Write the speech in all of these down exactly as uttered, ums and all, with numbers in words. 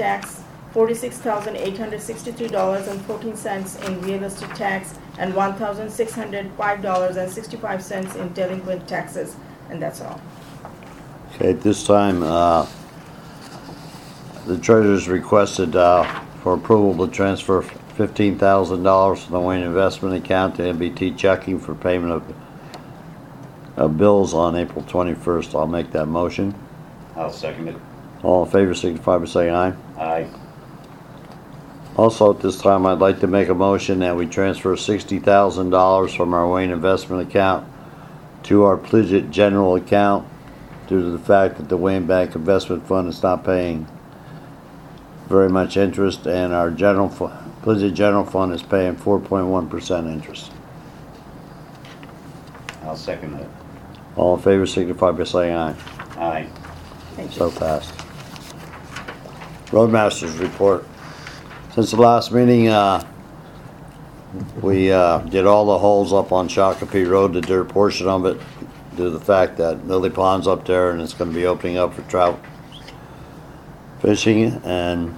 tax, forty-six thousand eight hundred sixty-two dollars and fourteen cents in real estate tax, and one thousand six hundred five dollars and sixty-five cents in delinquent taxes, and that's all. Okay, at this time, uh, the treasurer's requested uh, for approval to transfer fifteen thousand dollars from the Wayne investment account to M B T checking for payment of, of bills on April twenty-first. I'll make that motion. I'll second it. All in favor signify by saying aye. Aye. Also, at this time, I'd like to make a motion that we transfer sixty thousand dollars from our Wayne investment account to our Pledgett general account due to the fact that the Wayne Bank Investment Fund is not paying very much interest, and our general fu- Pledgett General Fund is paying four point one percent interest. I'll second that. All in favor signify by saying aye. Aye. Thank you. So passed. Roadmasters report. Since the last meeting, uh, we uh, did all the holes up on Shakopee Road, the dirt portion of it, due to the fact that Lily Pond's up there and it's going to be opening up for trout fishing. And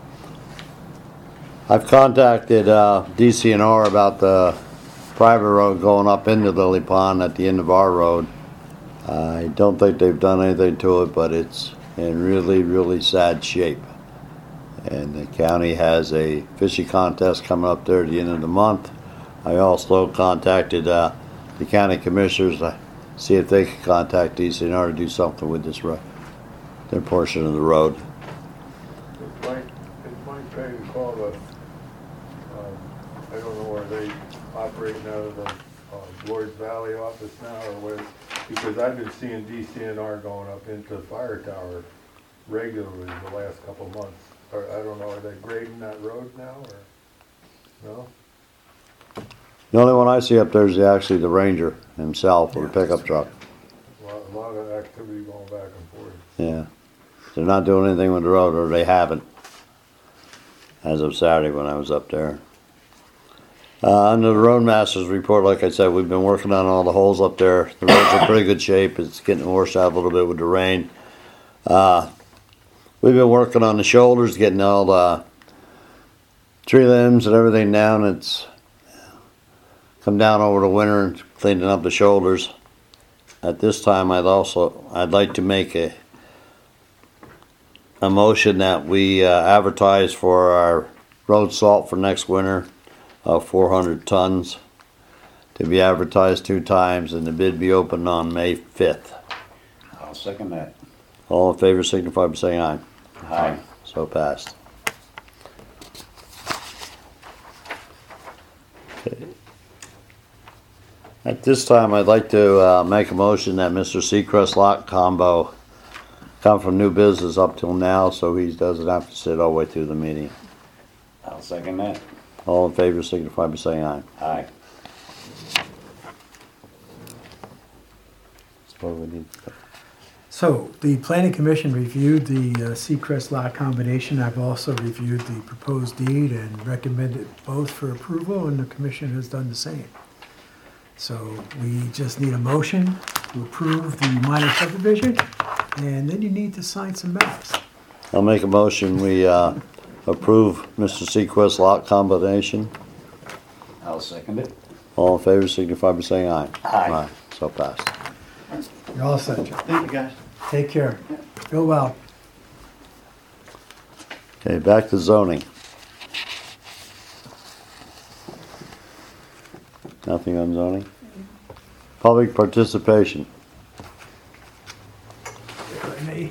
I've contacted uh, D C N R about the private road going up into Lily Pond at the end of our road. I don't think they've done anything to it, but it's in really, really sad shape. And the county has a fishing contest coming up there at the end of the month. I also contacted uh, the county commissioners to see if they could contact D C N R to do something with this road, their portion of the road. It might, it might pay to call the, um, I don't know where they operating out of the uh, Lloyd Valley office now or where, because I've been seeing D C N R going up into the fire tower regularly the last couple of months. Or, I don't know, are they grading that road now, or, no? The only one I see up there is the, actually the Ranger himself or the pickup truck. A lot, a lot of activity going back and forth. Yeah. They're not doing anything with the road, or they haven't, as of Saturday when I was up there. Uh, under the Roadmasters report, like I said, we've been working on all the holes up there. The road's in pretty good shape. It's getting washed out a little bit with the rain. Uh, we've been working on the shoulders, getting all the tree limbs and everything down. It's come down over the winter and cleaning up the shoulders. At this time, I'd also I'd like to make a a motion that we uh, advertise for our road salt for next winter of four hundred tons to be advertised two times, and the bid be open on May fifth. I'll second that. All in favor signify by saying aye. Aye. So passed. Okay. At this time, I'd like to uh, make a motion that Mister Seacrest Lot Combo come from new business up till now, so he doesn't have to sit all the way through the meeting. I'll second that. All in favor signify by saying aye. Aye. Suppose we need to- So the planning commission reviewed the uh, Seacrest lot combination. I've also reviewed the proposed deed and recommended both for approval, and the commission has done the same. So we just need a motion to approve the minor subdivision, and then you need to sign some maps. I'll make a motion, we uh, approve Mister Seacrest Lot Combination. I'll second it. All in favor signify by saying aye. Aye. So passed. You're all set, Joe. Thank you, guys. Take care. Go well. Okay, back to zoning. Nothing on zoning? Public participation. Me.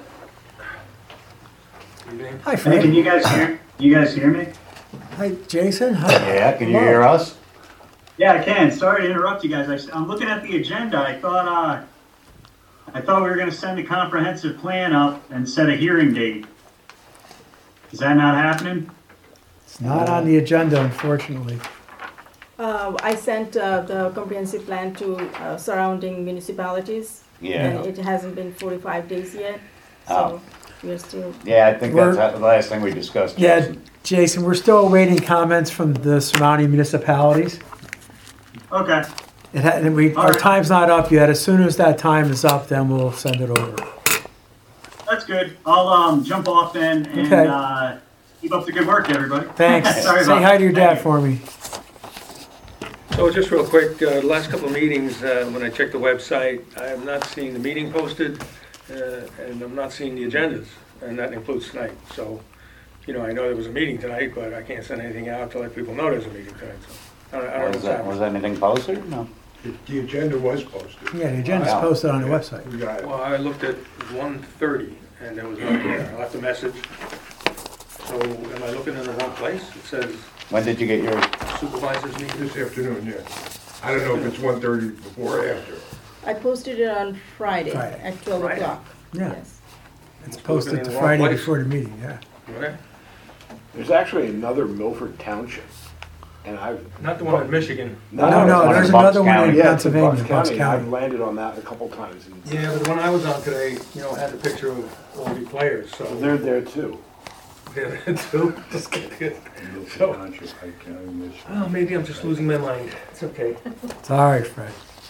Evening. Hi, Hey, Fred. can you guys hear, you guys hear me? Hi, Jason. Hi. Yeah, can you hear us? Yeah, I can. Sorry to interrupt you guys. I, I'm looking at the agenda. I thought, uh, I thought we were gonna send a comprehensive plan up and set a hearing date. Is that not happening? It's not on the agenda, unfortunately. Uh, I sent uh, the comprehensive plan to uh, surrounding municipalities. Yeah. And it hasn't been forty-five days yet, Oh. so we're still, Yeah, I think We're- that's the last thing we discussed. Yeah, Jason. Jason, we're still awaiting comments from the surrounding municipalities. Okay. It ha- and we, our Alright. time's not up yet. As soon as that time is up, then we'll send it over. Oh that's good. I'll, um, jump off then and, Okay. uh, keep up the good work, everybody. Thanks. Sorry Say about hi to your that. dad Thank you. for me. So just real quick, uh, the last couple of meetings, uh, when I checked the website, I have not seen the meeting posted, uh, and I'm not seeing the agendas, and that includes tonight. So, you know, I know there was a meeting tonight, but I can't send anything out to let people know there's a meeting tonight, so I don't, I don't know Was what's that, was happening. anything posted? No. The agenda was posted. Yeah, the agenda's Wow. posted on the website. We got it. Well, I looked at one thirty, and there was nothing there. I left a message. So am I looking in the wrong place? It says When did you get your, supervisors meeting. This afternoon, yeah. I don't know if it's one thirty before or after. I posted it on Friday Friday. at twelve Friday? o'clock. Yeah, Yes. it's Looking in posted the the wrong Friday place. before the meeting, yeah. Okay. There's actually another Milford Township, and I've. Not the one in Michigan. No, it's no, one in there's Bucks another one County. in Yeah, it's in Pennsylvania, Bucks Bucks County. I've County. landed on that a couple times, and Yeah, but the one I was on today, you know, had a picture of all the players, so. they're there too. They're there too. Just kidding. So, oh, maybe I'm just losing my mind. It's okay. It's all right, Fred.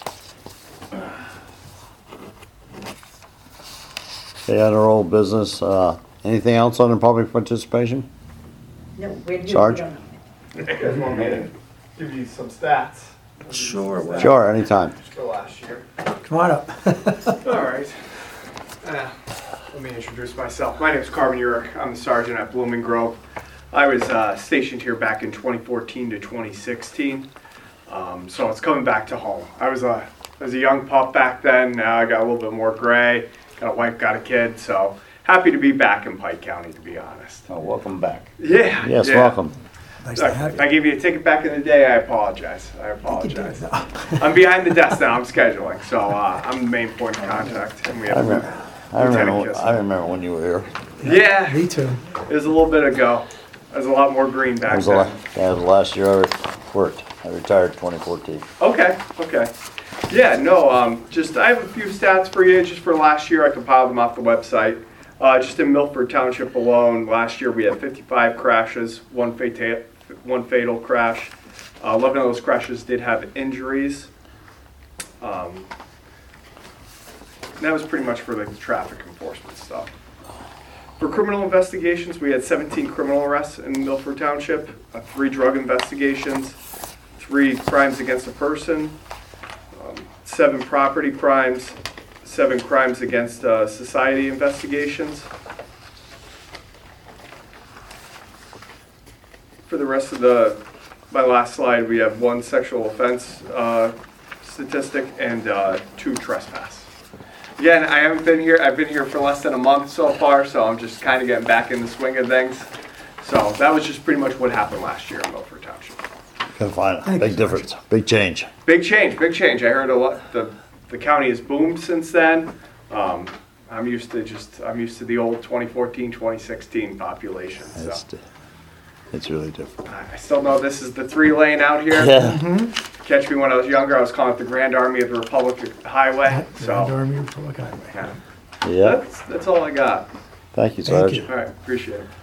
Okay, other old business, uh, anything else under public participation? No, where do you Sarge? put on? You guys want me to give you some stats? Sure. Stats Sure, anytime. For last year. Come on up. All right. Uh, let me introduce myself. My name is Carmen Urich. I'm the sergeant at Blooming Grove. I was uh, stationed here back in twenty fourteen to twenty sixteen, um, so it's coming back to home. I was a, I was a young pup back then. Now I got a little bit more gray. Got a wife, got a kid, so happy to be back in Pike County, to be honest. oh, welcome back. Yeah. Yes, yeah. welcome. Nice to have If I you. gave you a ticket back in the day, I apologize. I apologize. I'm behind the desk now. I'm scheduling, so uh, I'm the main point of contact, and we I have. remember, I Lieutenant remember, Kissel. I remember when you were here. Yeah, Me too. it was a little bit ago. There's a lot more green That back was the, la- then. that was the last year I worked. I retired twenty fourteen. Okay, okay. Yeah, no, um, just I have a few stats for you just for last year. I compiled them off the website. Uh, just in Milford Township alone, last year we had fifty-five crashes, one fatal, one fatal crash. Uh, eleven of those crashes did have injuries. Um, and that was pretty much for like the traffic enforcement stuff. For criminal investigations, we had seventeen criminal arrests in Milford Township, uh, three drug investigations, three crimes against a person, um, seven property crimes, seven crimes against uh, society investigations. For the rest of the, my last slide, we have one sexual offense uh, statistic and uh, two trespass. Again, I haven't been here, I've been here for less than a month so far, so I'm just kind of getting back in the swing of things. So that was just pretty much what happened last year in Milford Township. Couldn't find it. Thank Big you, difference, big change. Big change, big change. I heard a lot, the, the county has boomed since then. Um, I'm used to just, I'm used to the old twenty fourteen, twenty sixteen population, so. It's, it's really different. I still know this is the three lane out here. Yeah, Catch me when I was younger, I was calling it the Grand Army of the Republic Highway, Grand so. Army Republic Highway. Yeah, yeah. that's, that's all I got. Thank you, Thank Sarge. you. All right, appreciate it.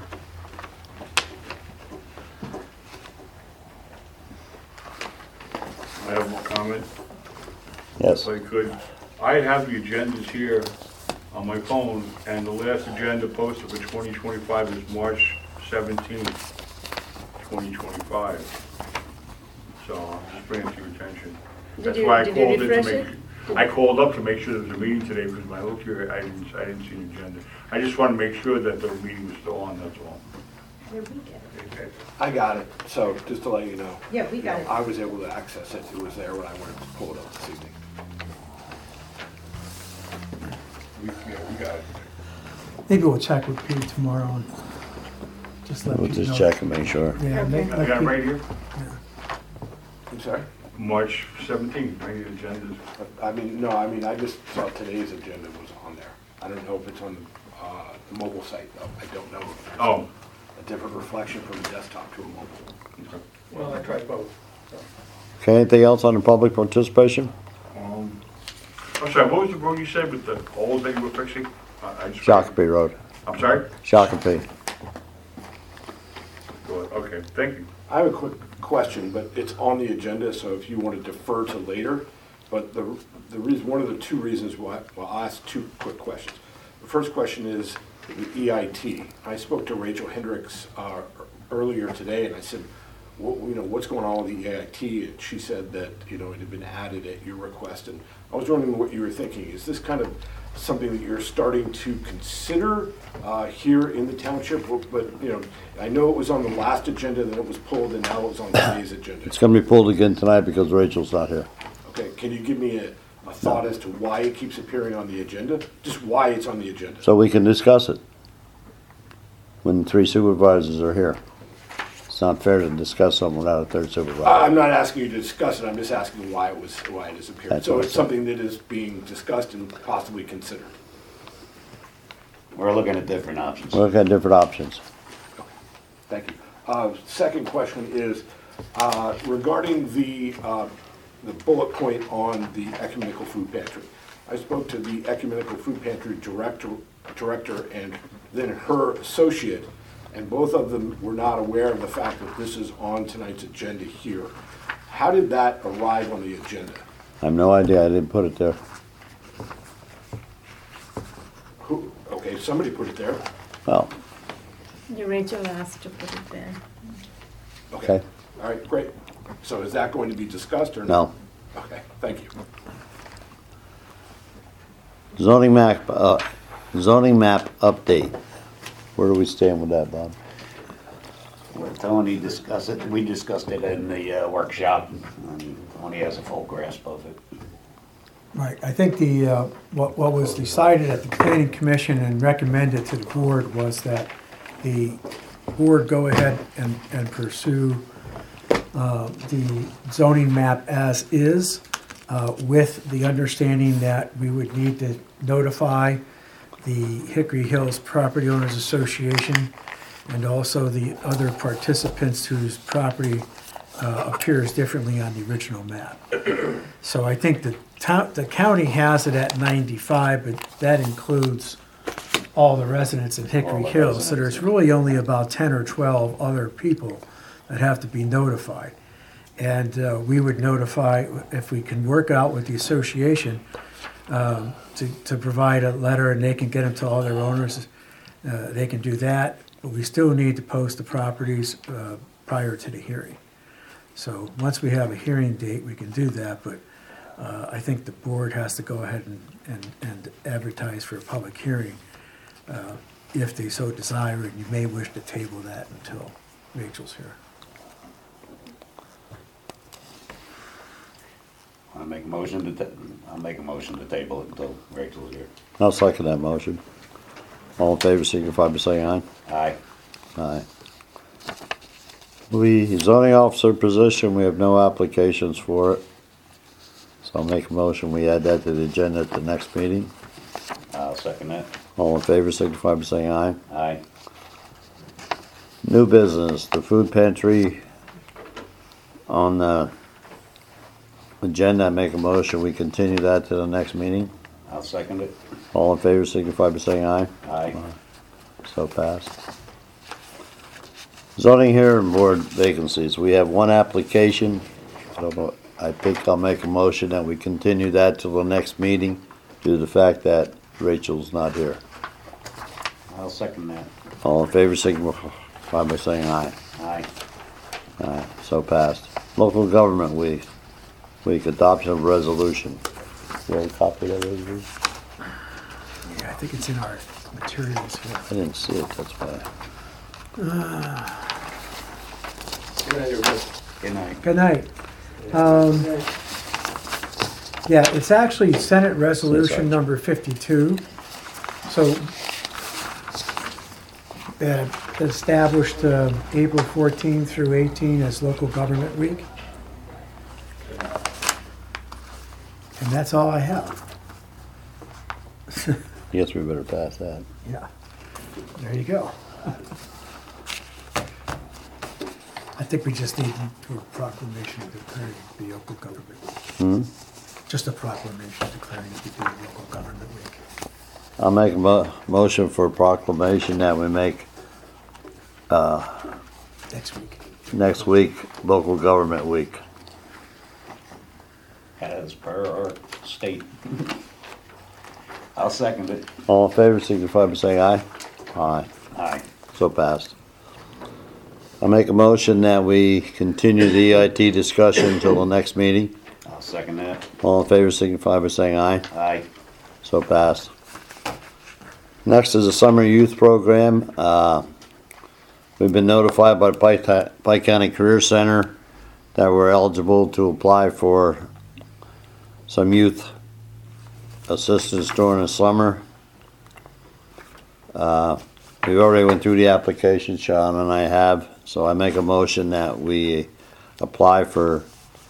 I have one comment, Yes. if I could. I have the agendas here on my phone, and the last agenda posted for twenty twenty-five is March seventeenth, twenty twenty-five. So I'm just bringing it to your attention. Did That's you- why I did you called in to refresh make. it? I called up to make sure there was a meeting today, because when I looked here, I didn't, I didn't see an agenda. I just wanted to make sure that the meeting was still on, that's all. Yeah, we get it. I got it, so just to let you know. Yeah, we got it. I was able to access it, it was there when I went to pull it up this evening. We, yeah, we got it. Maybe we'll check with Pete tomorrow and just let We'll Pete just know. check and make sure. Yeah, Okay. make, I let got it Pete- right here, I'm sorry? March seventeenth, right, the agendas. I mean, no, I mean, I just saw today's agenda was on there. I don't know if it's on the, uh, the mobile site though. I don't know if there's Oh, a different reflection from the desktop to a mobile. okay. Well, I tried both. Okay, anything else under public participation? Um, I'm sorry, what was the road you said with the holes that you were fixing? I- I just- Shakopee Road. I'm sorry? Shakopee. Go ahead. Okay, thank you. I have a quick question, but it's on the agenda, so if you want to defer to later. But the, the reason, one of the two reasons why, well, I'll ask two quick questions. The first question is the E I T. I spoke to Rachel Hendricks uh, earlier today, and I said, what, you know, what's going on with the E I T? And she said that, you know, it had been added at your request. And I was wondering what you were thinking. Is this kind of something that you're starting to consider uh, here in the township? But, you know, I know it was on the last agenda, then it was pulled, and now it's on today's agenda. It's gonna be pulled again tonight because Rachel's not here. Okay, can you give me a, a thought as to why it keeps appearing on the agenda? Just why it's on the agenda? So we can discuss it when three supervisors are here. It's not fair to discuss something without a third supervisor. I'm not asking you to discuss it, I'm just asking why it was, why it disappeared. That's So what I it's said. something that is being discussed and possibly considered. We're looking at different options. We'll look at different options. Thank you. Uh, Second question is uh, regarding the, uh, the bullet point on the ecumenical food pantry. I spoke to the ecumenical food pantry director, director and then her associate, and both of them were not aware of the fact that this is on tonight's agenda here. How did that arrive on the agenda? I have no idea, I didn't put it there. Who, okay, somebody put it there. Well, Yeah, Rachel asked to put it there. okay, All right, great. So is that going to be discussed or no. not? Okay, thank you. Zoning map, uh, zoning map update. Where do we stand with that, Bob? Well, Tony discussed it, we discussed it in the uh, workshop, and Tony has a full grasp of it. Right, I think the, uh, what, what was decided at the planning commission and recommended to the board was that the board go ahead and, and pursue uh, the zoning map as is, uh, with the understanding that we would need to notify the Hickory Hills Property Owners Association and also the other participants whose property uh, appears differently on the original map. So I think the town, the county has it at ninety-five, but that includes all the residents in Hickory All the Hills. So residents. there's really only about ten or twelve other people that have to be notified. And uh, we would notify, if we can work out with the association, um, to, to provide a letter and they can get them to all their owners, uh, they can do that. But we still need to post the properties uh, prior to the hearing. So once we have a hearing date, we can do that, but uh, I think the board has to go ahead and, and, and advertise for a public hearing uh, if they so desire, and you may wish to table that until Rachel's here. I'll make a motion to, ta- I'll make a motion to table it until Rachel's here. I'll second that motion. All in favor, signify by saying aye. Aye. Aye. We, zoning officer position, we have no applications for it. So I'll make a motion, we add that to the agenda at the next meeting. I'll second that. All in favor, signify by saying aye. Aye. New business, the food pantry on the agenda, I make a motion, we continue that to the next meeting. I'll second it. All in favor, signify by saying aye. Aye. So passed. Zoning hearing board vacancies, we have one application. I don't know, I think I'll make a motion that we continue that till the next meeting due to the fact that Rachel's not here. I'll second that. All in favor, signify by saying aye. Aye. Aye, so passed. Local government week, week adoption of resolution. You have a copy of that resolution? Yeah, I think it's in our materials here. I didn't see it, that's why. Good night. Good night. Um, Yeah, it's actually Senate Resolution number fifty-two. So, uh, established uh, April fourteenth through eighteen as Local Government Week. And that's all I have. Guess we better pass that. Yeah, there you go. I think we just need to do a proclamation declaring it the local government week. Hmm? Just a proclamation declaring it to be the local government week. I'll make a mo- motion for a proclamation that we make, uh, Next week. next week, local government week. As per our state. Uh, I'll second it. All in favor, signify by saying aye. Aye. Aye. So passed. I make a motion that we continue the E I T discussion until the next meeting. I'll second that. All in favor, signify by saying aye. Aye. So passed. Next is a summer youth program. Uh, we've been notified by Pike, Pike County Career Center that we're eligible to apply for some youth assistance during the summer. Uh, we already went through the application, Sean and I have, so I make a motion that we apply for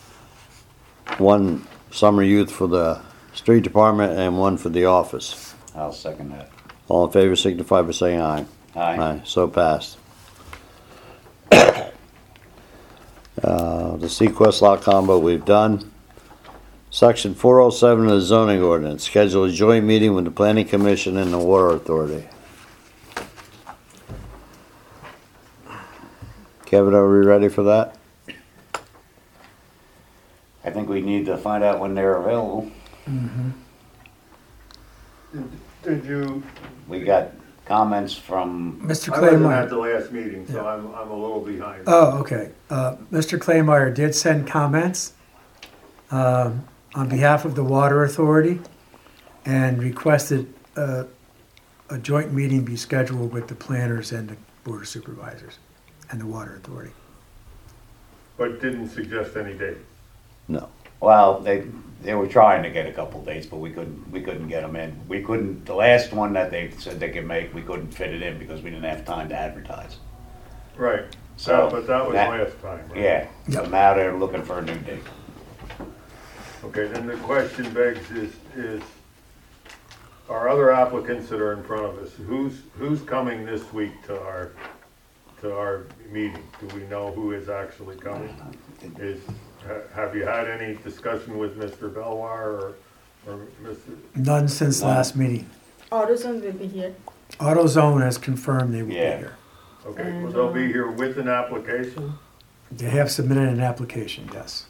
one summer youth for the street department and one for the office. I'll second that. All in favor signify by saying aye. Aye. So passed. Uh, the Sequest lot combo we've done. Section four oh seven of the zoning ordinance, schedule a joint meeting with the planning commission and the water authority. Kevin, are we ready for that? I think we need to find out when they're available. Did you, We got comments from, Mister I wasn't Claymore. at the last meeting, so Yeah. I'm, I'm a little behind. Oh, okay. Uh, Mister Claymore did send comments um, on behalf of the Water Authority and requested uh, a joint meeting be scheduled with the planners and the Board of Supervisors and the Water Authority. But didn't suggest any date. No. well, they, they were trying to get a couple dates, but we couldn't, we couldn't get them in. We couldn't, the last one that they said they could make, we couldn't fit it in because we didn't have time to advertise. Right, So, so, but that was that- last time, right? Yeah, so Yep. now they're looking for a new date. Okay, then the question begs is, is, our other applicants that are in front of us, who's, who's coming this week to our, to our meeting? Do we know who is actually coming? Is, ha- have you had any discussion with Mister Belwar or, or Mister None since None. last meeting. AutoZone will be here. AutoZone has confirmed they will be Yeah. here. Okay, well, And, they'll be uh, here with an application? They have submitted an application, yes.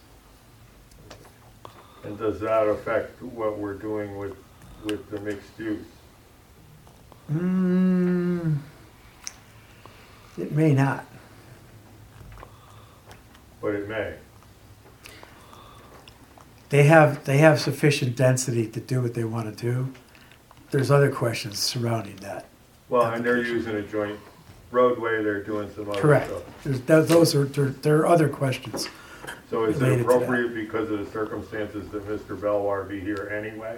And does that affect what we're doing with, with the mixed use? Mm, it may not. But it may. They have, they have sufficient density to do what they want to do. There's other questions surrounding that. Well, and they're using a joint roadway, they're doing some other stuff. Correct. There's, th- those are, there, there are other questions. So is it Related to that. appropriate because of the circumstances that Mister Belwar be here anyway?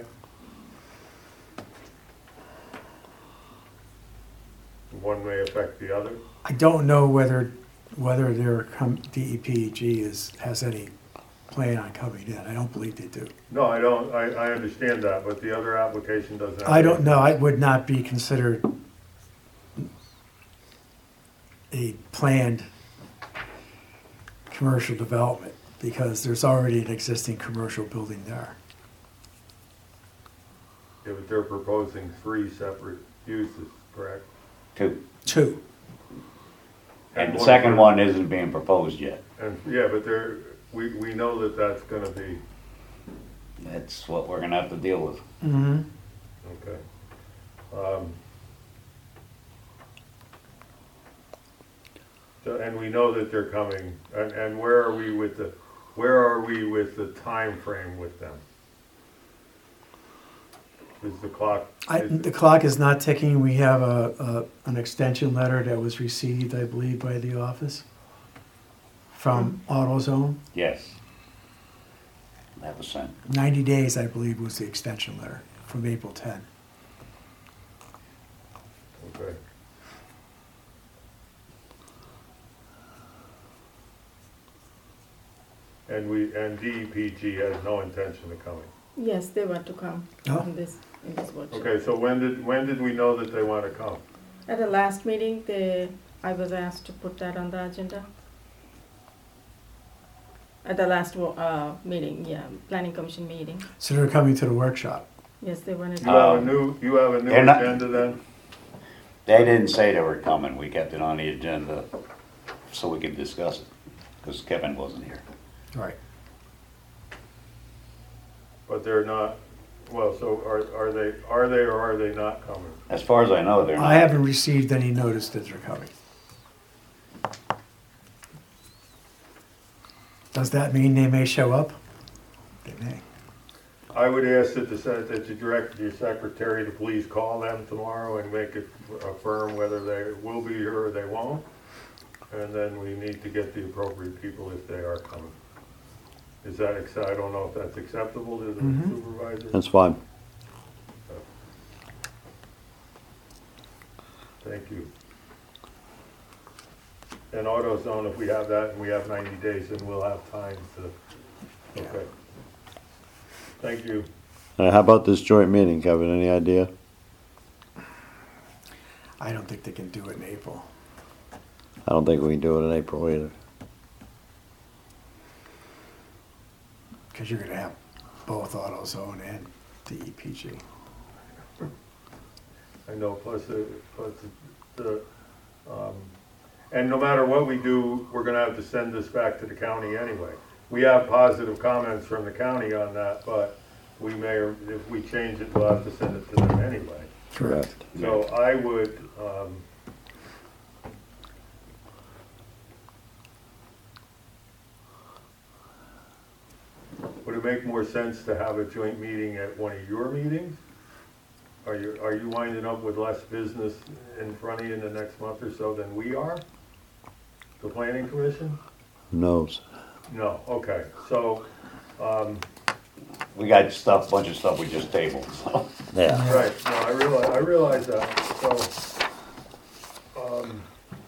One may affect the other? I don't know whether, whether their com- D E P G is, has any plan on coming in. I don't believe they do. No, I don't, I, I understand that, but the other application doesn't have. I don't know. It would not be considered a planned commercial development because there's already an existing commercial building there. Yeah, but they're proposing three separate uses, correct? Two. Two. And the one second for- one isn't being proposed yet. And, yeah, but they're, we, we know that that's gonna be, That's what we're gonna have to deal with. Mm-hmm. okay. Um, So, and we know that they're coming, and, and where are we with the, where are we with the time frame with them? Is the clock? I, is- the clock is not ticking. We have a, a, an extension letter that was received, I believe, by the office from AutoZone. Yes. That was sent. Ninety days, I believe, was the extension letter from April tenth. Okay. And we, and D E P G has no intention of coming. Yes, they want to come Oh. in this, in this workshop. Okay, so when did, when did we know that they want to come? At the last meeting, they, I was asked to put that on the agenda. At the last, wo- uh, meeting, yeah, planning commission meeting. So they're coming to the workshop. Yes, they wanted You to. have a Um, new, you have a new they're not- agenda then? They didn't say they were coming. We kept it on the agenda so we could discuss it, because Kevin wasn't here. Right. But they're not, Well, so are, are they, are they or are they not coming? As far as I know, they're not. I haven't received any notice that they're coming. Does that mean they may show up? They may. I would ask that the, se- that you direct your secretary to please call them tomorrow and make it affirm whether they will be here or they won't. And then we need to get the appropriate people if they are coming. Is that, ex- I don't know if that's acceptable to the Mhm. supervisor? That's fine. Thank you. And AutoZone, if we have that and we have ninety days, then we'll have time to, okay. Thank you. Uh, how about this joint meeting, Kevin? Any idea? I don't think they can do it in April. I don't think we can do it in April either. Because you're gonna have both AutoZone and the E P G. I know, plus the, plus the, the, um, and no matter what we do, we're gonna have to send this back to the county anyway. We have positive comments from the county on that, but we may, or if we change it, we'll have to send it to them anyway. Correct. So I would, um, would it make more sense to have a joint meeting at one of your meetings? Are you, are you winding up with less business in front of you in the next month or so than we are? The planning commission? Who knows? No, okay, so, um, We got stuff, bunch of stuff we just tabled, so. Yeah. right, no, I realize, I realize that, so, um,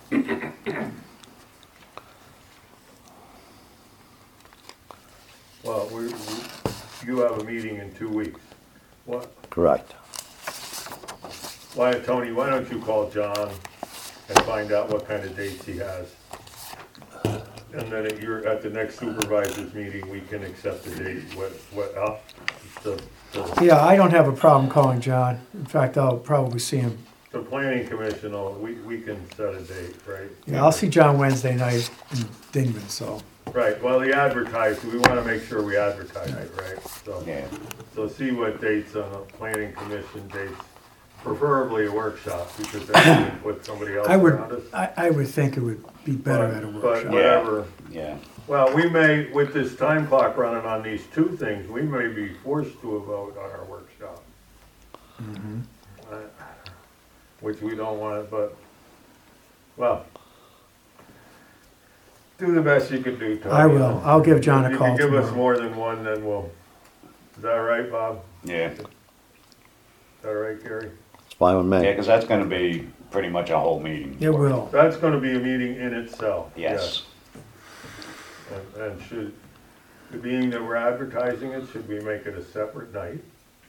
well, we, we, you have a meeting in two weeks. What, Correct. why, Tony, why don't you call John and find out what kind of dates he has? And then at your, at the next supervisors meeting, we can accept the date, what, what, uh, the, the, Yeah, I don't have a problem calling John. In fact, I'll probably see him. the planning commission, will- we, we can set a date, right? Yeah, I'll see John Wednesday night in Dingman, so. Right, well, the advertise, we wanna make sure we advertise it, right? So, Yeah. so see what dates on the planning commission dates, preferably a workshop, because then we can put somebody else I would, around us. I, I would think it would be better at a But- workshop. But whatever, Yeah. well, we may, with this time clock running on these two things, we may be forced to a vote on our workshop. Mhm. Uh, Which we don't want, but, well, do the best you can do, Tony. I will. I'll give John a If call you can give us tomorrow. more than one, then we'll, is that right, Bob? Yeah. Is that right, Gary? It's fine with Yeah, me. because that's gonna be pretty much a whole meeting. It will. That's gonna be a meeting in itself. Yes. yes. And, and should, being that we're advertising it, should we make it a separate night?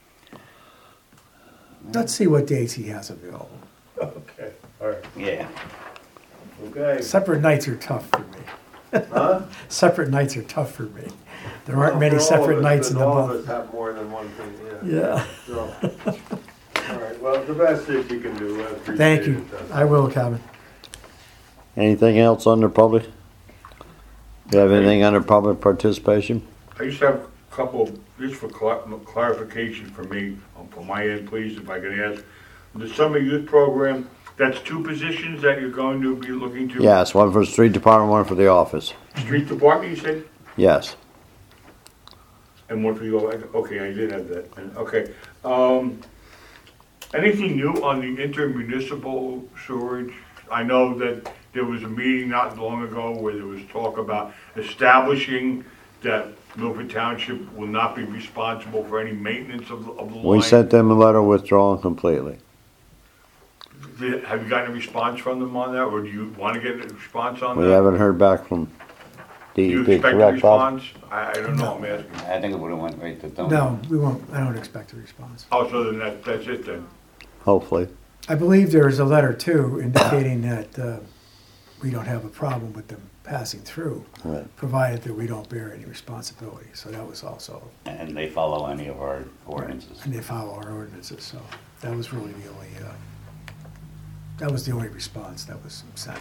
Let's see what dates he has available. Okay, all right, Yeah. okay. Separate nights are tough for me. Huh? Separate nights are tough for me. There aren't Well, many for all of separate us, nights in but the all of month. us have more than one thing, yeah. Yeah. So, all right, well, the best that you can do, I appreciate it. Thank you. That's- I will, Kevin. Anything else under public? You have anything under public participation? I just have a couple, just for cla- clarification for me, um, from my end, please, if I could ask. The summer youth program, that's two positions that you're going to be looking to? Yes, one for the street department, one for the office. Street department, you said? Yes. And one for you, okay, I did have that, and, okay. Um, anything new on the intermunicipal storage? I know that there was a meeting not long ago where there was talk about establishing that Milford Township will not be responsible for any maintenance of, the- of the line. We sent them a letter withdrawing completely. Did- Have you gotten a response from them on that, or do you want to get a response on that? We haven't heard back from Do you D E P, expect a correct, Bob? response? I, I don't know, I'm asking. I think it would've went right to Tony. No, we won't. I don't expect a response. Oh, so then that, that's it then? Hopefully. I believe there is a letter too indicating that uh, we don't have a problem with them passing through, Right. provided that we don't bear any responsibility. So that was also, And they follow any of our ordinances. and they follow our ordinances. So that was really the only, uh, that was the only response that was sent.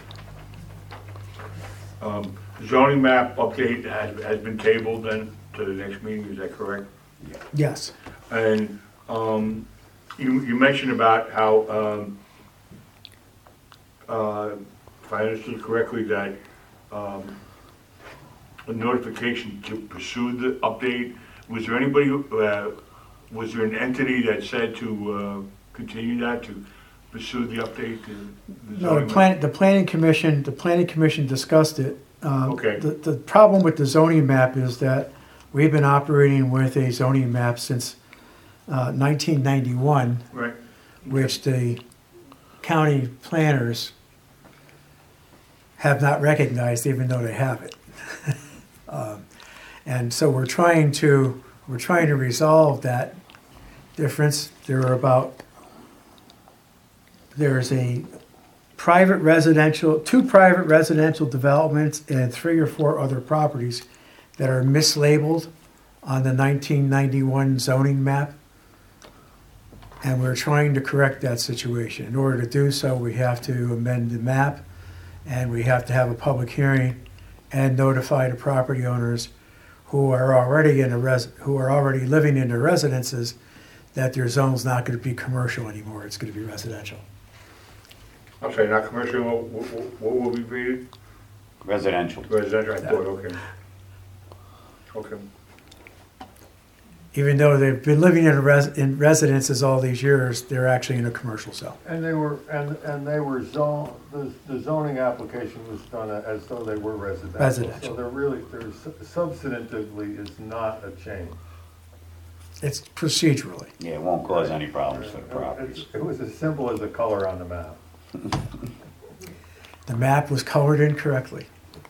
Um, zoning map update has, has been tabled then to the next meeting, is that correct? Yes. And, um, you, you mentioned about how, um, uh, if I understood correctly, that, um, a notification to pursue the update, was there anybody, uh, was there an entity that said to, uh, continue that, to pursue the update? to the No, zoning the plan, the planning commission, the planning commission discussed it. Um, Okay. The, the problem with the zoning map is that we've been operating with a zoning map since uh, nineteen ninety-one, Right, which the county planners have not recognized, even though they have it. Um, And so we're trying to, we're trying to resolve that difference. There are about, there's a private residential, two private residential developments and three or four other properties that are mislabeled on the nineteen ninety-one zoning map. And we're trying to correct that situation. In order to do so, we have to amend the map, and we have to have a public hearing and notify the property owners who are already in a res, who are already living in their residences that their zone's not gonna be commercial anymore, it's gonna be residential. I'm sorry, not commercial, what, what, what will be rated? Residential. Residential, I thought, okay. Okay. Even though they've been living in a res, in residences all these years, they're actually in a commercial zone. And they were, and, and they were zone, the, the zoning application was done as though they were residential. Residential. So there really, there's substantively is not a change. It's procedurally. Yeah, it won't cause any problems for the It's- properties. It was as simple as a color on the map. The map was colored incorrectly.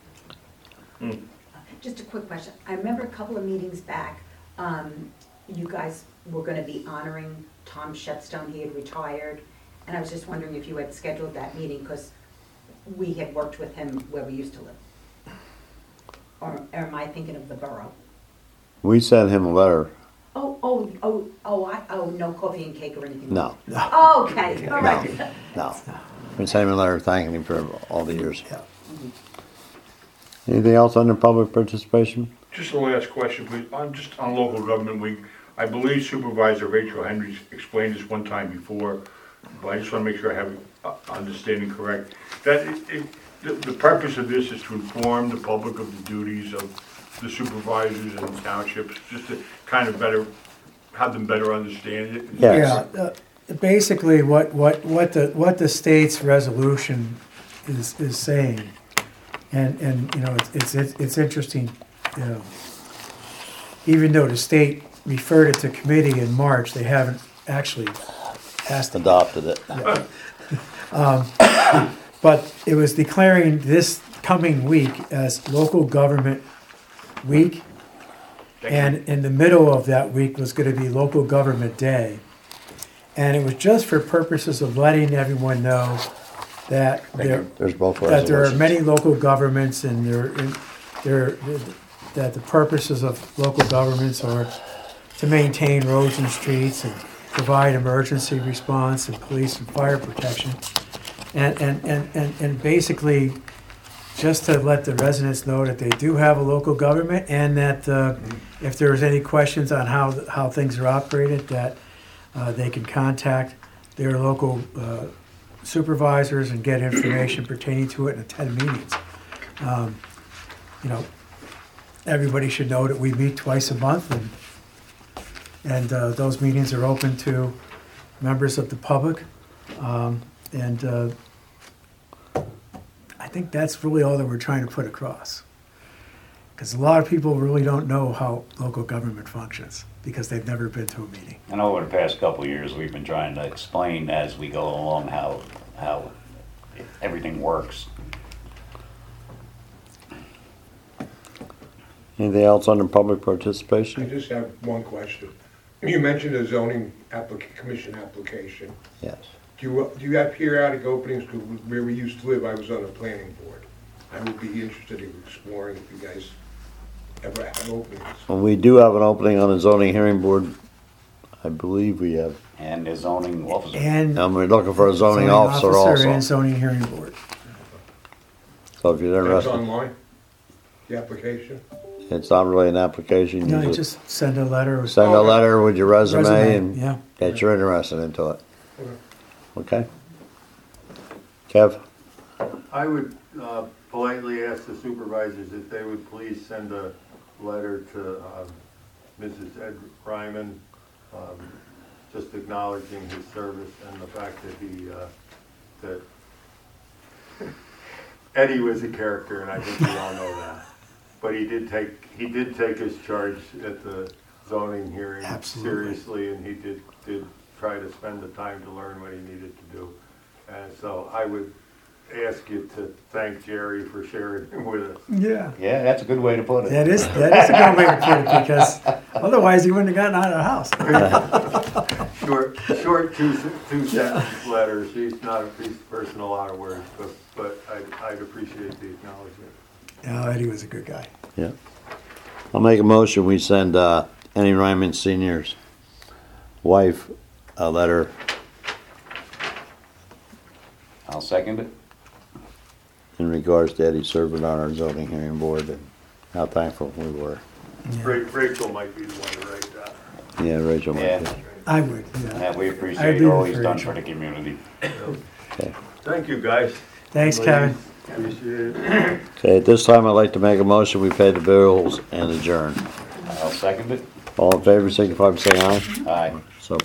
Just a quick question. I remember a couple of meetings back, um, you guys were gonna be honoring Tom Shetstone, he had retired. And I was just wondering if you had scheduled that meeting, because we had worked with him where we used to live. Or, or am I thinking of the borough? We sent him a letter. Oh, oh, oh, oh, I, oh, no coffee and cake or anything? No, no, Oh, okay, all right. no. We sent him a letter thanking him for all the years. Yeah. Anything else under public participation? Just the last question, please, on, just on local government week, I believe Supervisor Rachel Hendricks explained this one time before, but I just wanna make sure I have uh, understanding correct. That it, it, the, the purpose of this is to inform the public of the duties of the supervisors and townships, just to kind of better, have them better understand it. Yes. Yeah, uh, basically what, what, what the, what the state's resolution is, is saying, and, and, you know, it's, it's, it's interesting, you know, even though the state referred it to committee in March, they haven't actually passed it. Adopted it. But it was declaring this coming week as local government week. And in the middle of that week was gonna be local government day. And it was just for purposes of letting everyone know that there, There's both that there are resolutions. many local governments and there, there, that the purposes of local governments are to maintain roads and streets and provide emergency response and police and fire protection. And, and, and, and, and basically, just to let the residents know that they do have a local government and that uh, if there's any questions on how, how things are operated, that uh, they can contact their local uh, supervisors and get information pertaining to it and attend meetings. Um, You know, everybody should know that we meet twice a month and, and uh, those meetings are open to members of the public. Um, And uh, I think that's really all that we're trying to put across. Because a lot of people really don't know how local government functions because they've never been to a meeting. And over the past couple of years, we've been trying to explain as we go along how, how everything works. Anything else under public I participation? just have one question. You mentioned a zoning applica- commission application. Yes. Do you, do you have periodic openings? 'Cause where we used to live, I was on the planning board. I would be interested in exploring if you guys ever have openings. Well, we do have an opening on the zoning hearing board. I believe we have. And the zoning officer. And And we're looking for a zoning officer And also. zoning hearing board. So if you're That's interested, online, the application? It's not really an application. No, You you just just send a letter. or- send a letter with your resume Resume, and yeah. that you're interested into it. Okay? Kev? I would uh, politely ask the supervisors if they would please send a letter to um, Missus Ed Ryman, um, just acknowledging his service and the fact that he, uh, that Eddie was a character, and I think we all know that. But he did take, he did take his charge at the zoning hearing Absolutely. seriously, and he did, did try to spend the time to learn what he needed to do. And so I would ask you to thank Jerry for sharing it with us. Yeah. Yeah, that's a good way to put it. That is, that is a good way to put it, because otherwise he wouldn't have gotten out of the house. Short, short two, two sentence letter, she's not a piece person, a lot of words, but, but I'd, I'd appreciate the acknowledgement. No, Eddie was a good guy. Yeah. I'll make a motion, we send, uh, Eddie Ryman Senior's wife a letter. I'll second it. In regards to Eddie serving on our zoning hearing board and how thankful we were. Yeah. Ra- Rachel might be the one to write that. Yeah, Rachel might Yeah. be. I would, yeah. Yeah, we I'd appreciate leave it all he's for done Rachel. for the community. Okay. Thank you, guys. Thanks, Kevin. Appreciate it. Okay, at this time, I'd like to make a motion, we pay the bills and adjourn. I'll second it. All in favor, signify by saying aye. Aye. So